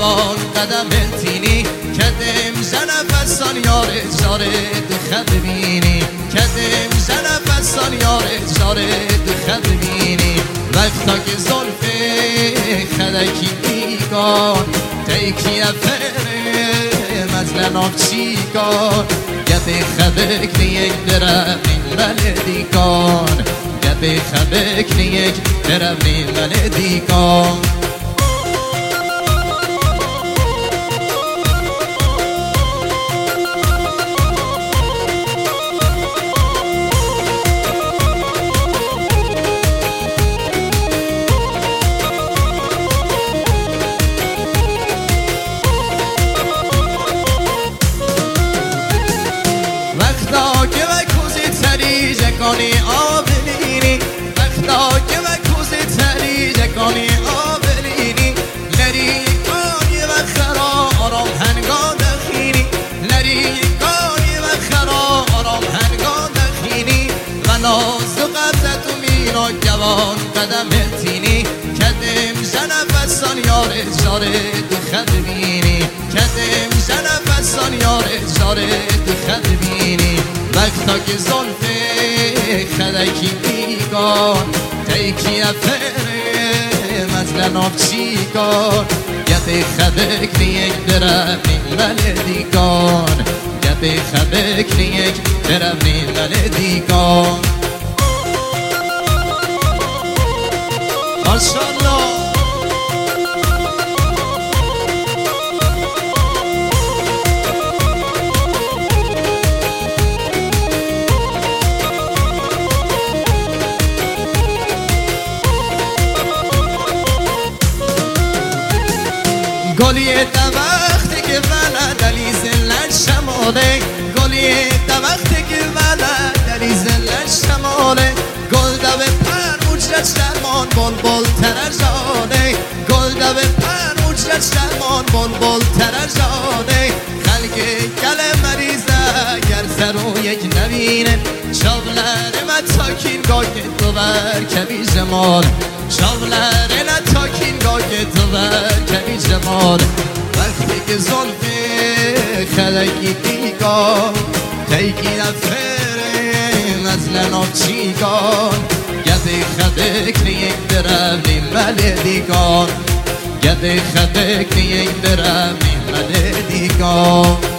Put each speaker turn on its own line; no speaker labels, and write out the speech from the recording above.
جوان قدم تینی کدم زنفستان یار زاره دخب بینی کدم زنفستان یار زاره دخب بینی وقتا که زلفه خدکی بیگان تیکی افره مزلن آفچیگان گبه خبک نیک درم این بلدیگان گبه خبک نیک درم این بلدیگان جکانی آبلینی وقتا که وکوزی تری جکانی آبلینی لری کانی و خرا آرام هنگا دخینی لری کانی و خرا آرام هنگا دخینی و ناز و قبضت و مینا جوان قدم تینی کدم زنفستان یار زاره دخب بینی کدم زنفستان یار زاره دخب بینی وقتا که زلفه خدکی بیگان تیکی افره مزلن آفچیگان گبه خبک نیک درم این بلدیگان گبه خبک نیک درم این بلدیگان ماشالله گلیه تا وقتی که ولد علی زلش شماله گلیه تا وقتی که ولد علی زلش شماله گل دو پر اجرت شرمان بلبل ترجانه گل دو پر اجرت شرمان بلبل ترجانه خلق گل مریضه گر سرو یک نبینه شابلر متاکین گاه تو بر کبی زمان شابلر نتاکین گاه تو بر کبی زمان وقتی که زلفه خلقی دیگان تیکی نفره مزلن آفچیگان گبه خبک نیک درم این بلدیگان گبه خبک نیک درم این بلدیگان